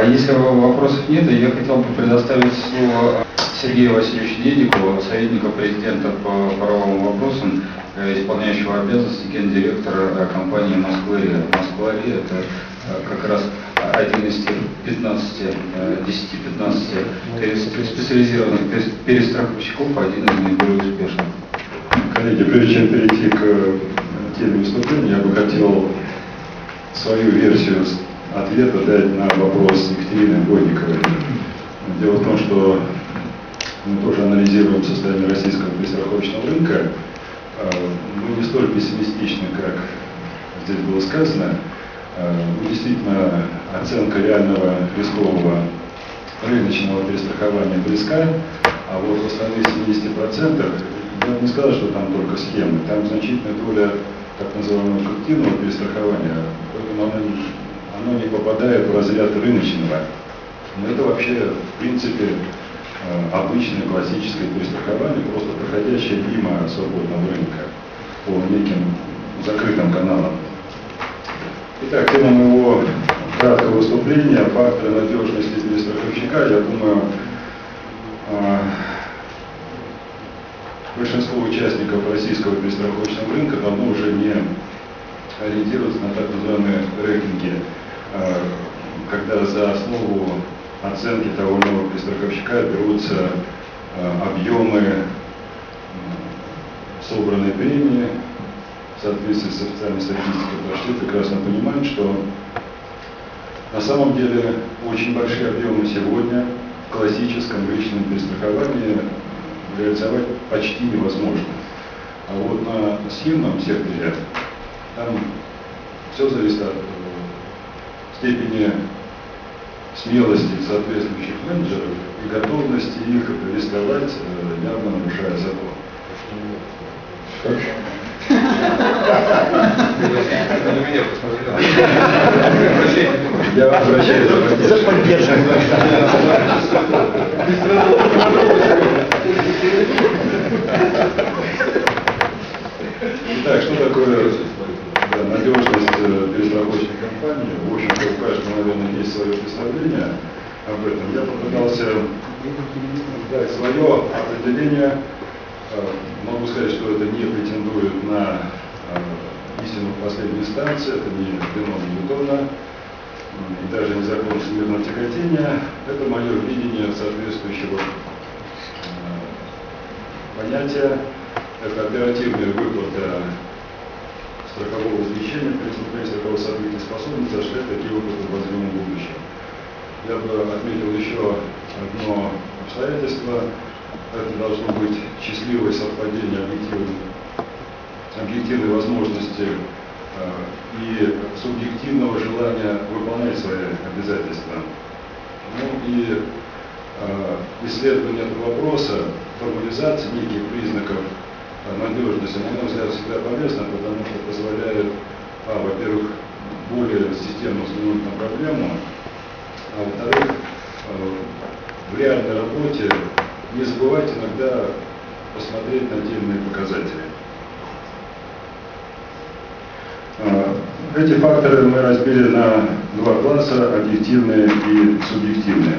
Если вопросов нет, я хотел бы предоставить слово Сергею Васильевичу Дедикову, советнику президента по правовым вопросам, исполняющего обязанности гендиректора компании «Москва-Ри». «Москва-Ри» — это как раз один из тех 10-15 специализированных перестраховщиков, один из наиболее успешных. Коллеги, прежде чем перейти к теме выступления, я бы хотел свою версию ответа дать на вопрос Екатерины Годниковой. Дело в том, что мы тоже анализируем состояние российского перестраховочного рынка. Мы не столь пессимистичны, как здесь было сказано. Действительно, оценка реального рискового рыночного перестрахования близка, а вот в остальных 70% я бы не сказал, что там только схемы. Там значительная доля так называемого коллективного перестрахования, поэтому оно не попадает в разряд рыночного. Но это вообще, в принципе, обычное классическое перестрахование, просто проходящее мимо свободного рынка по неким закрытым каналам. Итак, тема моего краткого выступления, факторы надежности перестраховщика, я думаю, большинство участников российского перестраховочного рынка давно уже не ориентируются на так называемые рейтинги, когда за основу оценки того или иного перестраховщика берутся объемы собранной премии в соответствии с официальной статистикой, потому что прекрасно понимают, что на самом деле очень большие объемы сегодня в классическом личном перестраховании реализовать почти невозможно. А вот на схемном секторе там все зависит от степени смелости соответствующих менеджеров и готовности их рисковать, явно нарушая закон. Я обращаюсь за поддержку. Итак, что такое надежность перестраховочной компании? В общем-то, у каждого, наверное, есть свое представление об этом. Я попытался дать свое определение. Могу сказать, что это не претендует на истину в последней инстанции, это не феномен Ньютона, и даже не закон всемирного тяготения. Это мое видение соответствующего понятия. Это оперативная выплата страхового возмещения при наступлении страхового события, способность осуществлять такие выплаты в обозримом будущем. Я бы отметил еще одно обстоятельство. Это должно быть счастливое совпадение объективной возможности и субъективного желания выполнять свои обязательства. Ну и исследование этого вопроса, формализация неких признаков надежности, на мой взгляд, всегда полезно, потому что позволяет, во-первых, более системно взглянуть на проблему, а во-вторых, в реальной работе не забывайте иногда посмотреть на отдельные показатели. Эти факторы мы разбили на два класса: объективные и субъективные.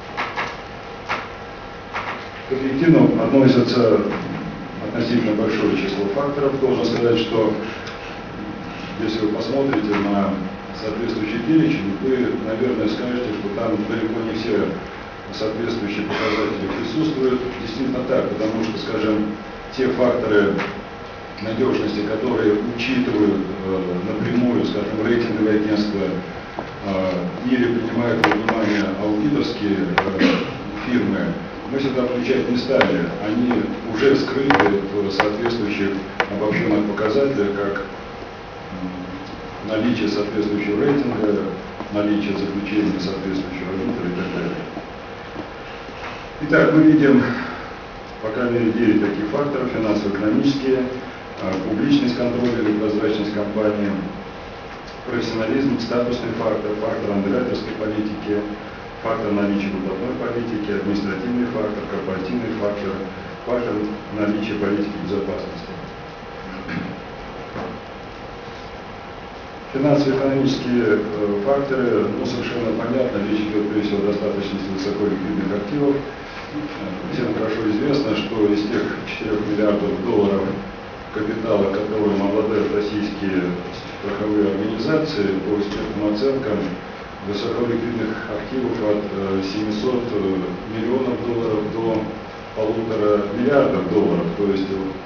К объективным относятся относительно большое число факторов. Должен сказать, что если вы посмотрите на соответствующий перечень, вы, наверное, скажете, что там далеко не все соответствующие показатели присутствуют. Действительно так, потому что, скажем, те факторы надежности, которые учитывают напрямую, скажем, рейтинговые агентства или принимают во внимание аудиторские фирмы, мы сюда включать не стали. Они уже скрыты в соответствующих обобщенных показателях, как наличие соответствующего рейтинга, наличие заключения соответствующего аудитора и так далее. Итак, мы видим, по крайней мере, 9 таких факторов: финансово-экономические, публичность контроля или прозрачность компании, профессионализм, статусный фактор, фактор андеррайтерской политики, фактор наличия выплатной политики, административный фактор, корпоративный фактор, фактор наличия политики безопасности. Финансово-экономические факторы, ну, совершенно понятно, речь идет прежде всего о достаточности высоколиквидных активов. Всем хорошо известно, что из тех 4 миллиардов долларов капитала, которым обладают российские страховые организации, по экспертным оценкам высоколиквидных активов от 700 миллионов долларов до 1,5 миллиардов долларов, то есть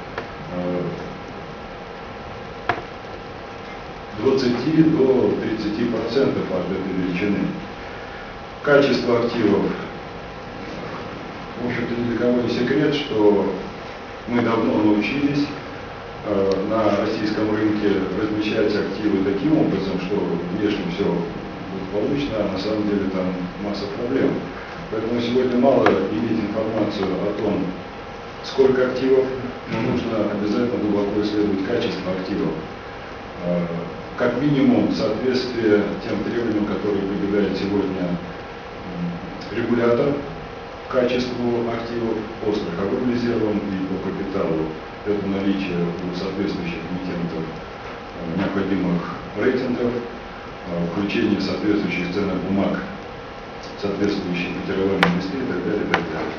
20 до 30% от этой величины. Качество активов, в общем-то, ни для кого не секрет, что мы давно научились на российском рынке размещать активы таким образом, что внешне все благополучно, а на самом деле там масса проблем. Поэтому сегодня мало иметь информацию о том, сколько активов, но нужно обязательно глубоко исследовать качество активов. Как минимум соответствие тем требованиям, которые предъявляет сегодня регулятор к качеству активов по страховым резервам и по капиталу. Это наличие у соответствующих эмитентов необходимых рейтингов, включение соответствующих ценных бумаг, соответствующих котировальных листы и так далее, и так далее.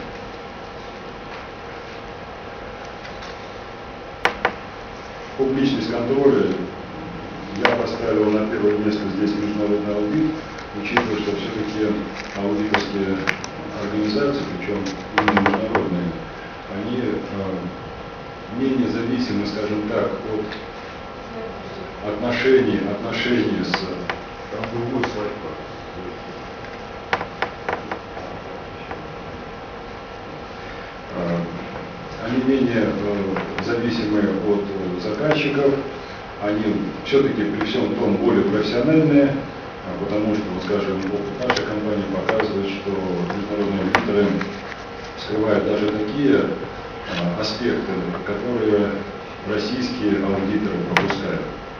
Публичность контроля я поставил на первое место здесь международный аудит, учитывая, что все-таки аудиторские организации, причем именно международные, они менее зависимы, скажем так, от отношений с... Там другой слайд. Они менее зависимы от заказчиков, они все-таки при всем том более профессиональные, потому что, скажем, опыт нашей компании показывает, что международные аудиторы скрывают даже такие аспекты, которые российские аудиторы пропускают.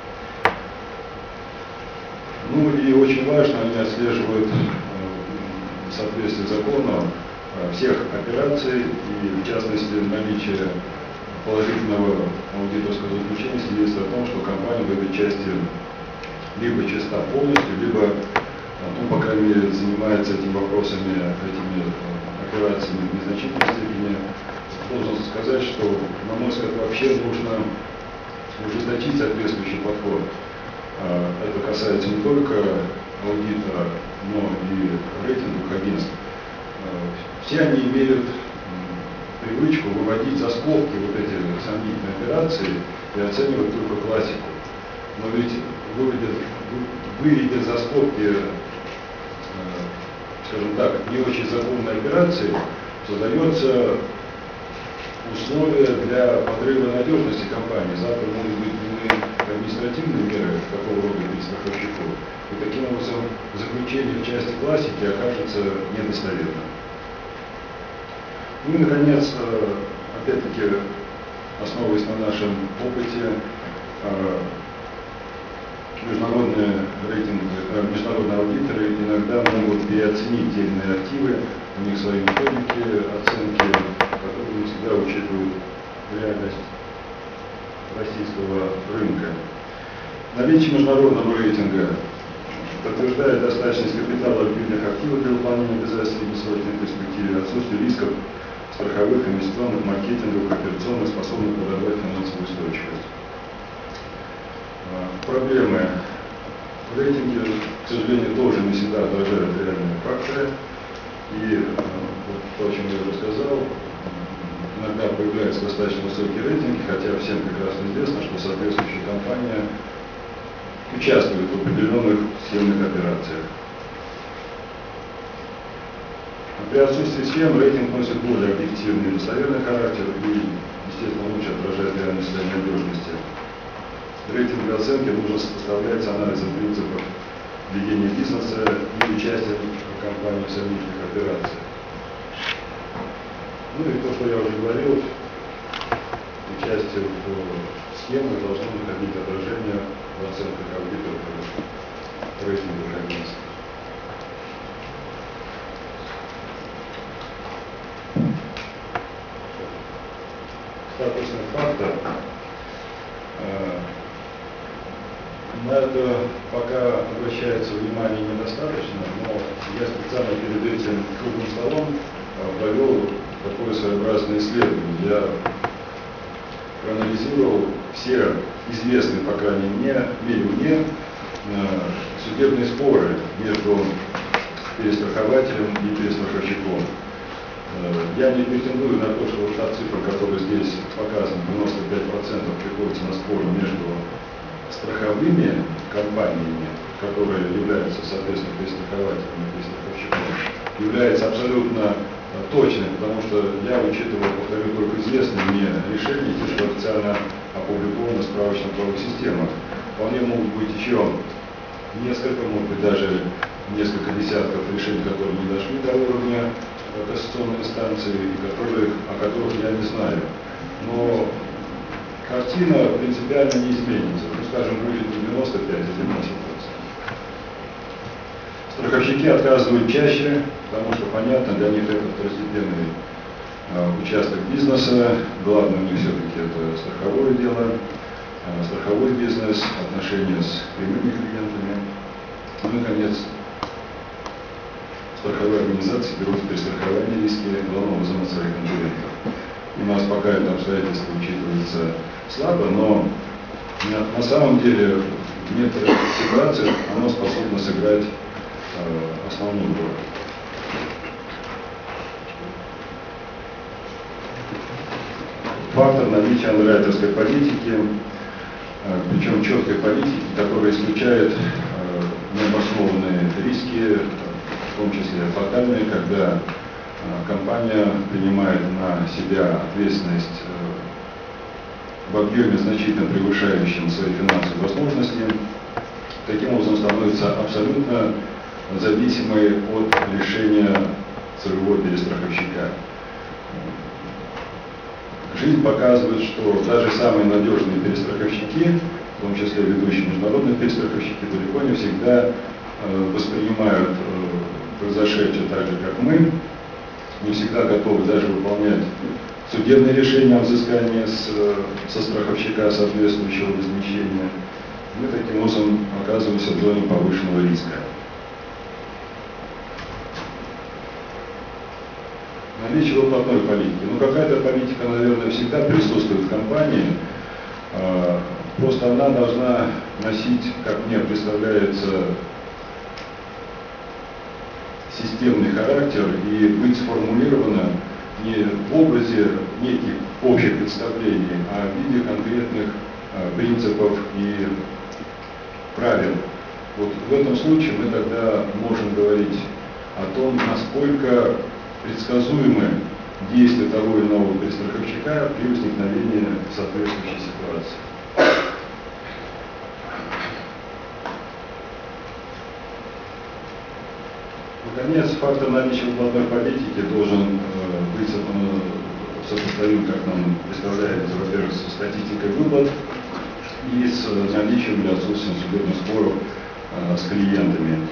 Ну и очень важно, они отслеживают соответствие закону всех операций и, в частности, наличие положительного аудиторского заключения свидетельствует о том, что компания в этой части либо чиста полностью, либо, ну, по крайней мере, занимается этими вопросами, этими операциями в незначительной степени. Должен сказать, что, на мой взгляд, вообще нужно ужесточить соответствующий подход. Это касается не только аудитора, но и рейтинговых агентств. Все они имеют привычку выводить за скобки вот эти сомнительные операции и оценивать только классику. Но ведь выведя за скобки, скажем так, не очень законные операции, создается условия для подрыва надежности компании. Завтра могут быть применены административные меры такого рода перед страховщиком. И таким образом заключение в части классики окажется недостоверным. Ну и, наконец, опять-таки, основываясь на нашем опыте, международные аудиторы иногда могут переоценить те или иные активы, у них свои методики оценки, которые не всегда учитывают реальность российского рынка. Наличие международного рейтинга подтверждает достаточность капитала ликвидных активов для выполнения обязательств в бессрочной перспективе, отсутствие рисков страховых, инвестиционных, маркетинговых, операционных, способных подорвать финансовую устойчивость. Проблемы в рейтинге, к сожалению, тоже не всегда отражают реальные факторы. И вот то, о чем я уже сказал, иногда появляются достаточно высокие рейтинги, хотя всем прекрасно известно, что соответствующая компания участвует в определенных схемных операциях. При отсутствии схем рейтинг носит более объективный и достоверный характер и, естественно, лучше отражает реальность своей надежности. Рейтинговые оценки нужно составлять с анализом принципов ведения бизнеса и участия компании в совместных операциях. Ну и то, что я уже говорил, участие в схемах должно находить отражение в оценках аудиторов рейтинговых агентств. Статусный фактор. На это пока обращается внимание недостаточно, но я специально перед этим круглым столом провел такое своеобразное исследование. Я проанализировал все известные, по крайней мере, мне судебные споры между перестрахователем и перестраховщиком. Я не претендую на то, что вот та цифра, которая здесь показана, 95% приходится на споры между страховыми компаниями, которые являются, соответственно, перестрахователем и перестраховщиком, является абсолютно точной, потому что я учитывал, повторю, только известные мне решения, те, что официально опубликованы в справочно-правовых системах. Вполне могут быть еще несколько, может быть, даже несколько десятков решений, которые не дошли до уровня кассационной инстанции, и о которых я не знаю. Но картина принципиально не изменится. Ну, скажем, будет не 95, а 90%. Страховщики отказывают чаще, потому что, понятно, для них это второстепенный участок бизнеса. Главное у них все-таки это страховое дело, страховой бизнес, отношения с прямыми клиентами. Ну и, наконец, страховые организации берут в перестрахование риски главным образом от своих конкурентов. У нас пока это обстоятельство учитывается слабо, но на самом деле в некоторых ситуациях оно способно сыграть основную роль. Фактор наличия андеррайтерской политики, причем четкой политики, которая исключает необоснованные риски, в том числе фатальные, когда компания принимает на себя ответственность в объеме, значительно превышающем свои финансовые возможности, таким образом становится абсолютно зависимой от решения своего перестраховщика. Жизнь показывает, что даже самые надежные перестраховщики, в том числе ведущие международные перестраховщики, далеко не всегда воспринимают произошедшее так же, как мы, не всегда готовы даже выполнять судебные решения о взыскании со страховщика соответствующего возмещения. Мы таким образом оказываемся в зоне повышенного риска. Наличие выплатной политики. Ну, какая-то политика, наверное, всегда присутствует в компании. Просто она должна носить, как мне представляется, системный характер и быть сформулирована не в образе неких общих представлений, а в виде конкретных принципов и правил. Вот в этом случае мы тогда можем говорить о том, насколько предсказуемы действия того или иного перестраховщика при возникновении соответствующей ситуации. Наконец, фактор наличия выплатной политики должен быть сопоставим, как нам представляется, во-первых, со статистикой выплат и с наличием или отсутствием судебных споров с клиентами.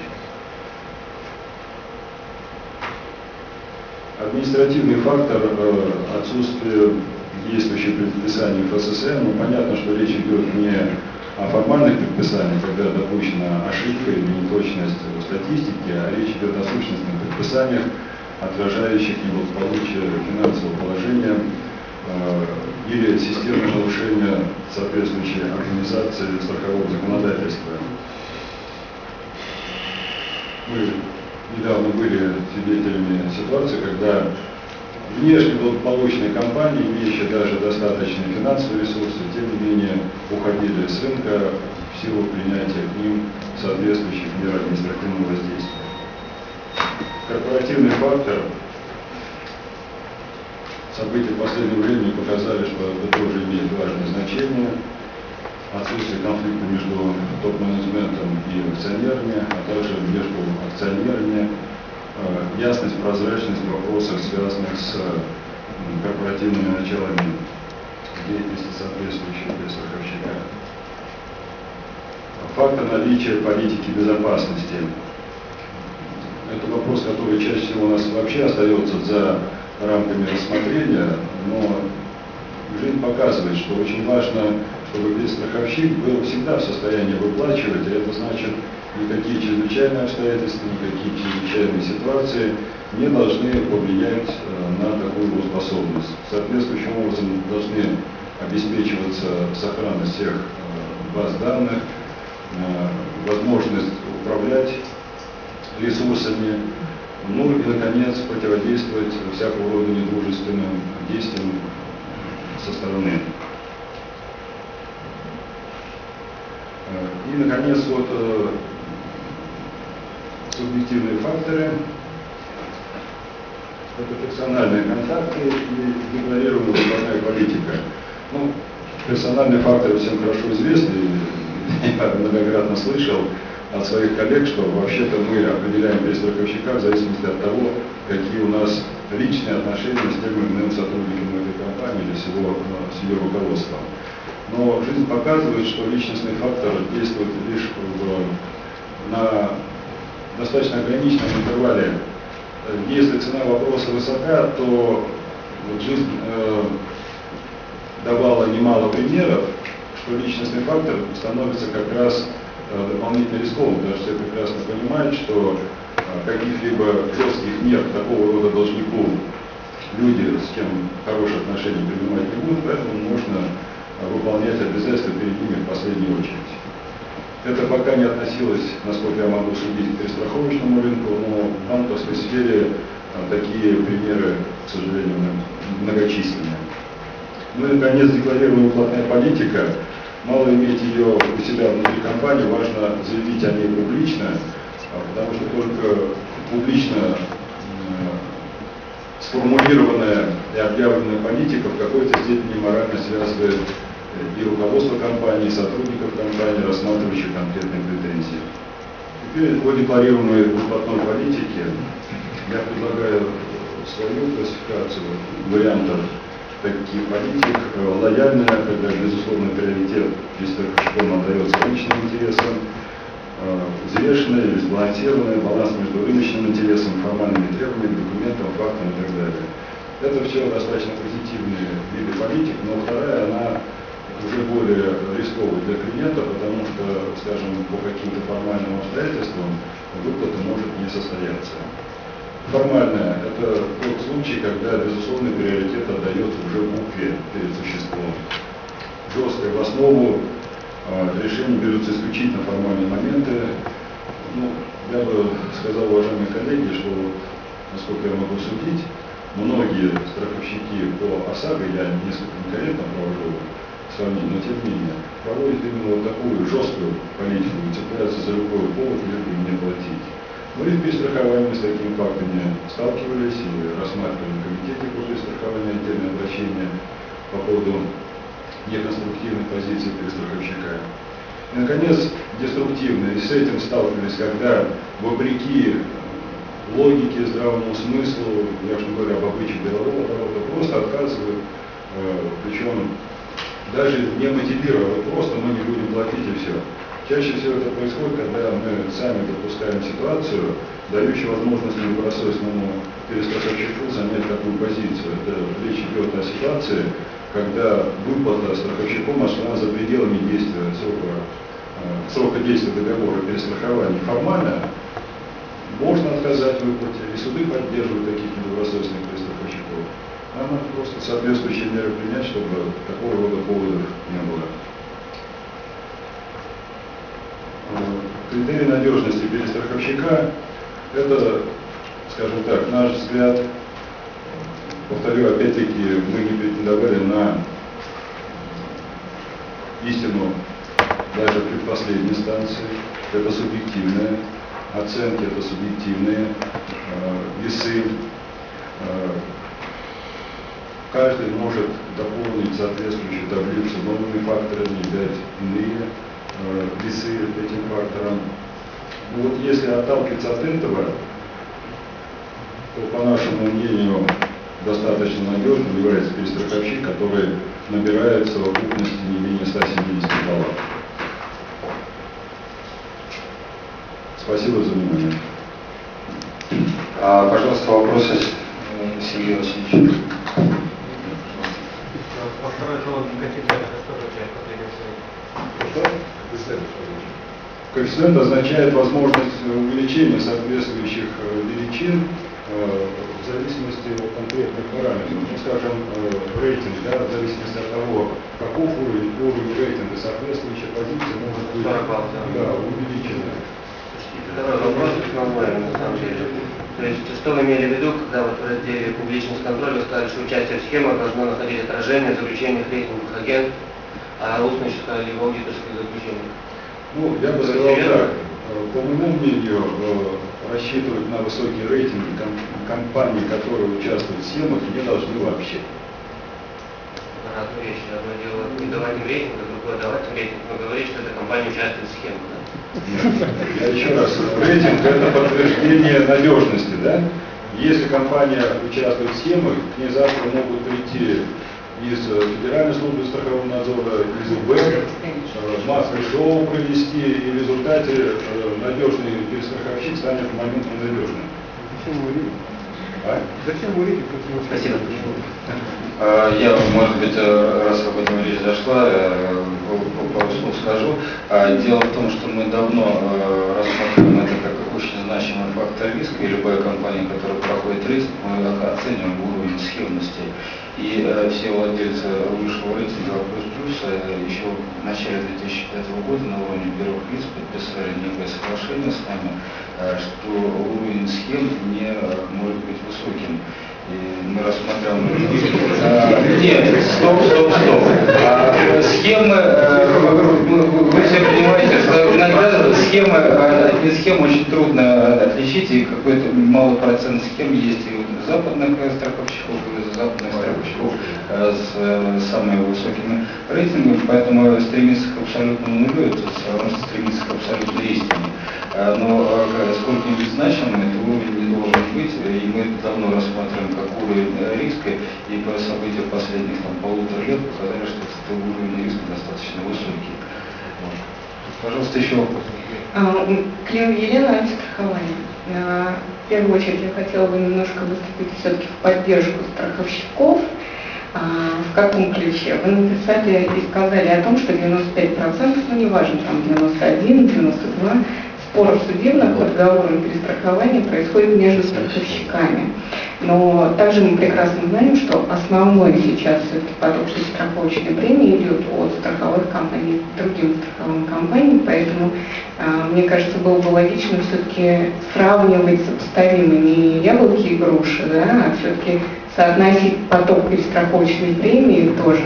Административный фактор отсутствия действующих предписаний ФССН. Ну, понятно, что речь идет не о формальных предписаниях, когда допущена ошибка или неточность в статистике, а речь идет о сущностных предписаниях, отражающих неблагополучие финансового положения или системное нарушение соответствующей организации страхового законодательства. Мы недавно были свидетелями ситуации, когда внешне благополучные компании, имеющие даже достаточные финансовые ресурсы, тем не менее уходили с рынка в силу принятия к ним соответствующих мер административного воздействия. Корпоративный фактор. События последнего времени показали, что это тоже имеет важное значение. Отсутствие конфликта между топ-менеджментом и акционерами, а также между акционерами, ясность, прозрачность в вопросах, связанных с корпоративными началами деятельности соответствующего перестраховщика. Фактор наличия политики безопасности. Это вопрос, который чаще всего у нас вообще остается за рамками рассмотрения, но жизнь показывает, что очень важно чтобы ведь страховщик был всегда в состоянии выплачивать, а это значит, никакие чрезвычайные обстоятельства, никакие чрезвычайные ситуации не должны повлиять на такую его способность. Соответствующим образом должны обеспечиваться сохранность всех баз данных, возможность управлять ресурсами, ну и, наконец, противодействовать всякого рода недружественным действиям со стороны. И, наконец, вот субъективные факторы. Это персональные контакты и декларируемая глобальная политика. Ну, персональные факторы всем хорошо известны. Я многократно слышал от своих коллег, что вообще-то мы определяем перестраховщика в зависимости от того, какие у нас личные отношения с тем или иным сотрудником этой компании или с ее руководством. Но жизнь показывает, что личностный фактор действует лишь на достаточно ограниченном интервале. Если цена вопроса высока, то вот жизнь давала немало примеров, что личностный фактор становится как раз дополнительно рискованным, потому что все прекрасно понимают, что каких-либо жестких мер такого рода должников люди, с кем хорошие отношения принимать не будут, поэтому можно выполнять обязательства перед ними в последнюю очередь. Это пока не относилось, насколько я могу судить, к перестраховочному рынку, но в банковской сфере такие примеры, к сожалению, многочисленные. Ну и, наконец, декларируемая платная политика. Мало иметь ее у себя внутри компании, важно заявить о ней публично, потому что только публично сформулированная и объявленная политика в какой-то степени морально связывает и руководство компании, и сотрудников компании, рассматривающих конкретные претензии. Теперь по декларируемой выплатной политике я предлагаю свою классификацию вариантов таких политик. Лояльная, когда безусловно приоритет перестраховщиком отдается личным интересам, взвешенная или сбалансированная, баланс между рыночным интересом, формальными требованиями, документам, фактам и так далее. Это все достаточно позитивные виды политик, но вторая, она уже более рисковая для клиента, потому что, скажем, по каким-то формальным обстоятельствам выплата может не состояться. Формальная – это тот случай, когда безусловный приоритет отдается уже букве перед существом. Жесткая в основу, решения берутся исключительно формальные моменты. Ну, я бы сказал, уважаемые коллеги, что, насколько я могу судить, многие страховщики по ОСАГО, я несколько некорректно провожу сравнение, но тем не менее, проводят именно вот такую жесткую политику, цепляются за любой повод, лишь бы не платить. Мы в перестраховании с такими фактами сталкивались и рассматривали в комитете по перестрахованию отдельное обращение по поводу неконструктивных позиций перестраховщика. И, наконец, деструктивные. И с этим сталкивались, когда, вопреки логике, здравому смыслу, я уж не говорю об обычаях делового оборота, просто отказывают, причем даже не мотивировав, просто мы не будем платить и все. Чаще всего это происходит, когда мы сами допускаем ситуацию, дающую возможность недобросовестному перестраховщику занять такую позицию. Это речь идет о ситуации, когда выплата страховщикомошла за пределами действия срока действия договора перестрахования. Формально можно отказать в выплате, и суды поддерживают таких недобросовестных перестраховщиков. Нам надо просто соответствующие меры принять, чтобы такого рода поводов не было. Критерий надежности перестраховщика – это, скажем так, наш взгляд, повторю, опять-таки, мы не претендовали на истину даже в предпоследней инстанции. Это субъективные оценки, это субъективные весы. Каждый может дополнить соответствующую таблицу новыми факторами, дать иные весы этим факторам. Ну вот если отталкиваться от этого, то, по нашему мнению, достаточно надежным является перестраховщик, который набирает в совокупности не менее 170 баллов. Спасибо за внимание. Пожалуйста, вопросы Сергея Васильевича. Во второй колонке коэффициента что означает последний совет? Коэффициент означает возможность увеличения соответствующих величин в зависимости от конкретных параметров. Ну, скажем, рейтинг, да, в зависимости от того, каков уровень рейтинга, соответствующая позиция может быть увеличена. Второй вопрос основной, на самом деле. То есть, что вы имели в виду, когда вот в разделе «Публичность контроля» вы сказали, что участие в схемах должно находить отражение в заключениях рейтинговых агентств, а устно еще сказали в аудиторских заключениях? Ну, я бы сказал так. По моему мнению, рассчитывать на высокие рейтинги компаний, которые участвуют в схемах, не должны вообще. Разные вещи. Одно дело не давать им рейтинг, а другое давать им рейтинг, но говорить, что эта компания участвует в схемах. Да? Я еще раз, рейтинг – это подтверждение надежности, да? Если компания участвует в схемах, к ней завтра могут прийти из Федеральной службы страхового надзора, из УБ, массовое шоу провести, и в результате надежный перестраховщик станет моментом ненадежным. Зачем вы рейтинг? Спасибо. Я, может быть, раз об этом речь зашла, пару слов скажу. Дело в том, что мы давно рассматриваем это как очень значимый фактор риска, и любая компания, которая проходит риск, мы оцениваем уровень схемности. И все владельцы высшего рейтинга плюс еще в начале 2005 года на уровне первых лиц подписали некое соглашение с нами, что уровень схем не может быть высоким. И мы рассматриваем... Нет, стоп. Схемы, вы все понимаете, что иногда схемы, от схем очень трудно отличить, и какой-то малый процент схем есть и у западных страховщиков, и у западных страховщиков с самыми высокими рейтингами, поэтому стремиться к абсолютному нулю, это все равно, что стремиться к абсолютной истине. Но сколько-нибудь значимым этот уровень не должен быть, и мы давно рассматриваем как уровень риска, и по событиям последних полутора лет показали, что этот уровень риска достаточно высокий. Вот. Пожалуйста, еще вопрос. Климова Елена, страхование. В первую очередь я хотела бы немножко выступить все-таки в поддержку страховщиков. В каком ключе? Вы написали и сказали о том, что 95%, ну не важно, там 91, 92, споров судебных по договорам перестрахования происходит между страховщиками. Но также мы прекрасно знаем, что основной сейчас все-таки поток страховочной премии идет от страховых компаний к другим страховым компаниям, поэтому, мне кажется, было бы логично все-таки сравнивать сопоставимыми не яблоки и груши, да, а все-таки соотносить поток перестраховочной премии тоже.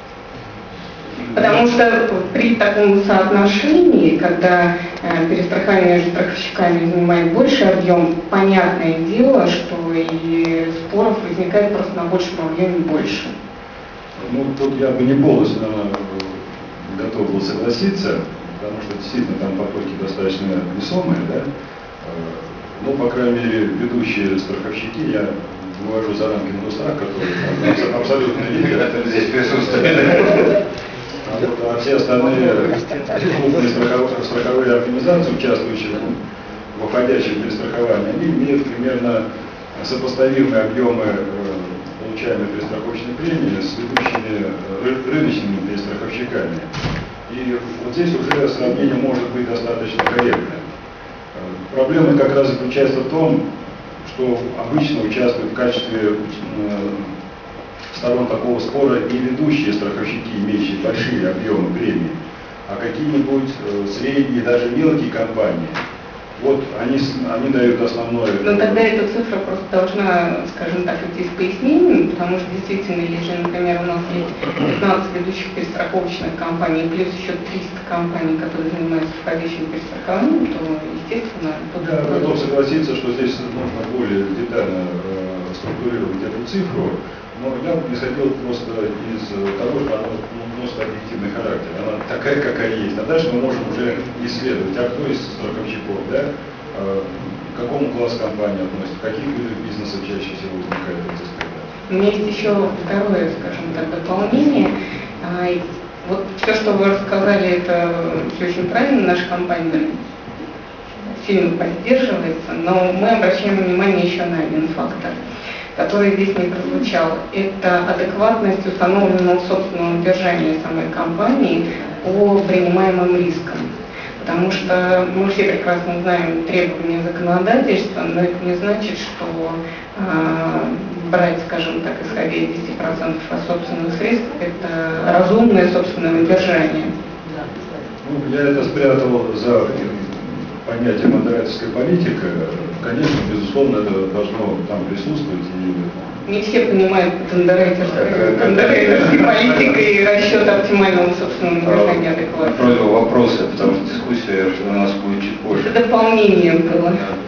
Потому что при таком соотношении, когда перестрахование между страховщиками занимает больший объем, понятное дело, что и споров возникает просто на большем объеме больше. Ну, тут я бы не полностью, наверное, готов был согласиться, потому что действительно там потоки достаточно весомые, да? Ну, по крайней мере, ведущие страховщики, я вывожу за рамки Ингосстрах, которые абсолютно лидеры. Здесь присутствует. А все остальные крупные страховые организации, участвующие в выходящем перестраховании, они имеют примерно сопоставимые объемы получаемой перестраховочной премии с ведущими рыночными перестраховщиками. И вот здесь уже сравнение может быть достаточно корректное. Проблема как раз заключается в том, что обычно участвуют в качестве сторон такого спора не ведущие страховщики, имеющие большие объемы премии, а какие-нибудь средние, даже мелкие компании. Вот они дают основное. Но тогда эта цифра просто должна, скажем так, идти с пояснением, потому что действительно, если, например, у нас есть 15 ведущих перестраховочных компаний, плюс еще 300 компаний, которые занимаются входящим перестрахованием, то, естественно, тут... Я готов согласиться, что здесь нужно более детально структурировать эту цифру, но я исходил просто из того, что она носит объективный характер. Она такая, какая есть. А дальше мы можем уже исследовать, а кто из страховщиков, да, к какому классу компании относится, в каких видах бизнеса чаще всего возникает эти споры. У меня есть еще второе, скажем так, дополнение. Вот все, что вы рассказали, это все очень правильно, наша компания сильно поддерживается, но мы обращаем внимание еще на один фактор. который здесь не прозвучал. Это адекватность установленного собственного удержания самой компании по принимаемым рискам. Потому что мы все прекрасно знаем требования законодательства, но это не значит, что брать, скажем так, исходя из 10% от собственных средств, это разумное собственное удержание. Ну, я это спрятал за понятием модераторской политики. Конечно, безусловно, это должно там присутствовать. Не все понимают модераторской политикой и расчет оптимального собственного удержания адекватно. Просьба вопросы, потому что дискуссия у нас будет чуть позже. Это дополнение было.